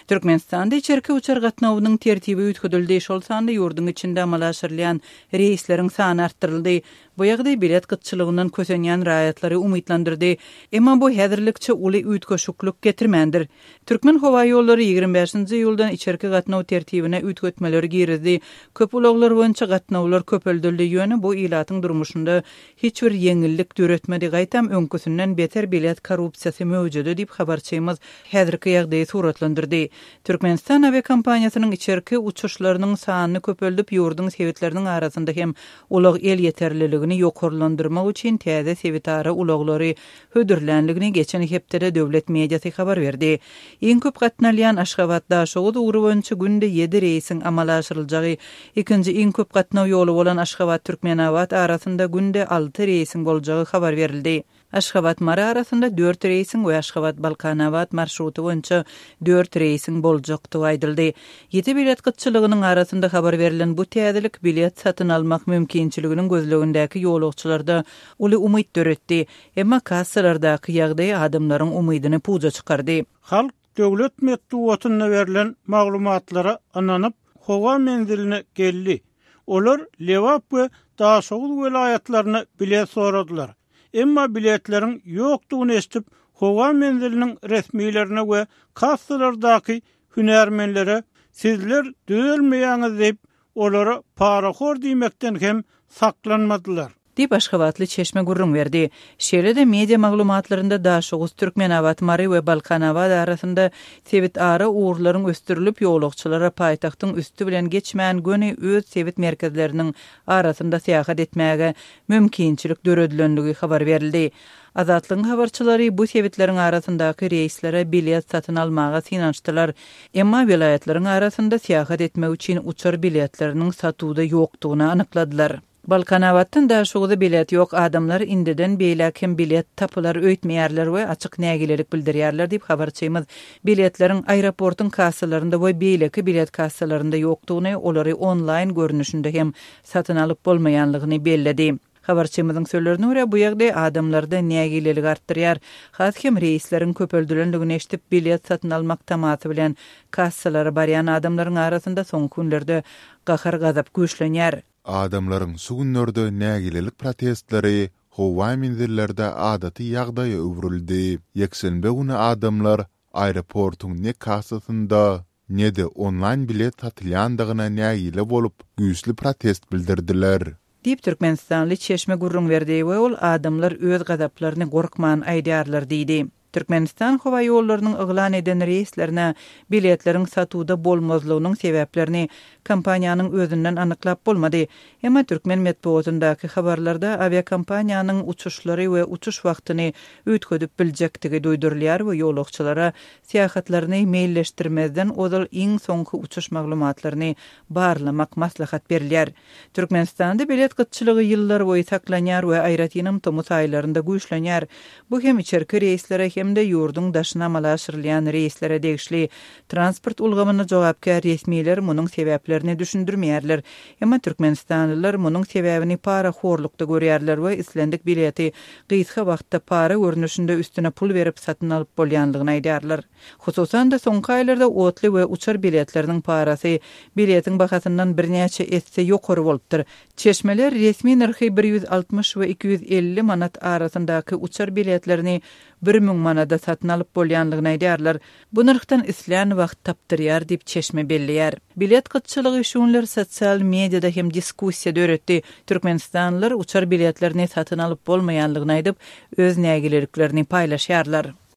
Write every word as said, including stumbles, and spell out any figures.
Türkmenistanda içerki uçar gatnawynyň tertibi üýtgedildi. Şol sanda ýurdun içinde amalaşyrlayan reisleriň sany artdyryldy. Bu ýagdaý bilet gytçylygyndan kösenýän raýatlary umytlandyrdy. Emma bu häzirlikçe uly üýtgeşiklik getirmändir. Türkmen howa ýollary ýygrimi beşinji ýyldan içerki gatnaw tertibine üýtgetmeleri girizdi. Köp ulaglar boýunça gatnawlar köpeldildi ýöne bu ilatyň durmuşynda hiç bir ýeňillik döretmedi. Gaýtam öňküsünden beter bilet korrupsiýasy mewjudy diýip habarçymyz häzirki ýagdaýy suratlandyrdy. Türkmenistan aviakompaniýasynyň içerki uçuşlarynyň sanyny köpeldip ýurdun sebitleriniň arasynda hem ulag el ýeterliligini ýokarlandyrmak üçin täze sebitara ulaglary hödürlänligini geçen hepde döwlet mediasy habar berdi. Iň köp gatnalýan Aşgabatda şoğud uğru boýunça günde ýedi reýsiň amalaşyrylajagy, ikinji iň köp gatnaw ýoly bolan Aşgabat Türkmenawat arasynda günde alty reýsiň boljagy habar berildi. Aşgabat Mara arasynda dört reýsiň we Aşgabat Balkanawat marşruty boýunça dört reýsiň boljakdy aýdyldy. Ýeti bilet gytçylygynyň arasynda habar berilen bu täzelik bilet satyn almak mümkinçiliginiň gözlegindäki ýolagçylarda uly umyt döretdi. Emma kassalardaky ýagdaý adamlaryň umydyny puja çykardy. Halk döwlet medeniýetyne berilen maglumatlara ananyp howa menziline geldi. Olar Lewap we Daşoğul welaýatlaryna bilet soradylar. Emma biletleriň ýokdugyny eşitip, howa menziliniň resmiýlerine we kassalardaky hünärmenlere sizler döwelmeýäňiz diýip olara paraxor diýmekden hem saklanmadylar. Diýip Aşgabatly Çeşme gurrun berdi. Şeýle-de media maglumatlarynda Daşoğuz Türkmenawat Mary we Balkanawat arasynda sebit ara uğurlaryň östürilip ýolagçylara paýtagtyň üstü bilen geçmän göni öz sebit merkezleriniň arasynda seýahat etmäge mümkinçilik döredilenligi habar berildi. Azatlygyň habarçylary bu sebitleriň arasyndaky reýslere bilet satyn almaga synançdylar. Emma vilayetlaryň arasynda seýahat etmek üçin uçar biletleriniň satuwda ýokdugyny anykladylar. Balkanawatdan da şoğuda bilet yok, adamlar indiden beýlek hem bilet tapılar öýtmeýärler we açyk nägilelik bildirýärler diýip habarçymyz. Biletleriň aeroportun kassalarynda we beýleki bilet kassalarynda ýokdugyny, olary online görnüşinde hem satyn alyp bolmaýanlygyny belledi. Habarçymyzyň sözlerine görä bu ýagdaý adamlarda nägilelik artdyrýar. Has hem reýsleriň köpeldilenligini eşitip bilet satyn almak tamaty bilen kassalara barýan adamlaryň arasynda soňky günlerde gahar gazap güýçlenýär. Adamlaryň şu günlerde nägilelik protestleri howa menzillerde adaty ýagdaýa öwrüldi. Ýeksenbe güni adamlar aeroportuň ne kassasynda ne de online bilet satylýandygyna nägile bolup güýçli protest bildirdiler. Diýip Türkmenistanly Çeşme gurrun berdi we ol adamlar öz gazaplaryny gorkman aýdýarlar diýdi. Türkmenistan howa ýollarynyň yglan eden reýslerine biletleriň satuwda bolmazlygynyň sebäplerini kompaniýanyň özünden anyklap bolmady. Emma Türkmen medeniýetindäki habarlarda aviakompaniýanyň uçuşlary we uçuş wagtyny üýtgedip biljekdigi duýdurulýar we ýolagçylara seýahatlaryny meýilleşdirmezden ozal iň soňky uçuş maglumatlaryny barlamak maslahat berilýär. Türkmenistanda bilet gytçylygy ýyllar boýy saklanýar we aýratynam tomus aýlarynda güýçlenýär. Bu hem içerki reýslere hem de ýurdun daşyna amalaşyrlayan reýslere degişli transport ulgamyna jogapkär resmiýler munyň sebäplerini düşündirmeýärler. Emma Türkmenistanlylar munyň sebäbini para horlukda görýärler we islendik bileti gysga wagtda para görnüşinde üstüne pul berip satyn alyp bolýanlygyny aýdýarlar. Hususan da soňky aýlarda otly we uçar biletleriniň parasy biletiň bahasyndan birnäçe esse ýokary bolupdyr. Çeşmeler resmi narhy bir ýüz altymyş we iki ýüz elli manat arasyndaky uçar biletlerini bir müň manada satyn alyp bolýanlygyny aýdýarlar. Bu narhdan isleýän wagt tapdyrýar diýip Çeşme bellýär. Bilet gytçylygy şunlar sosial mediada hem diskussiýa döretdi. Türkmenistanlylar uçar biletlerini satyn alyp bolmaýanlygyny aýdyp öz nägileliklerini paýlaşýarlar.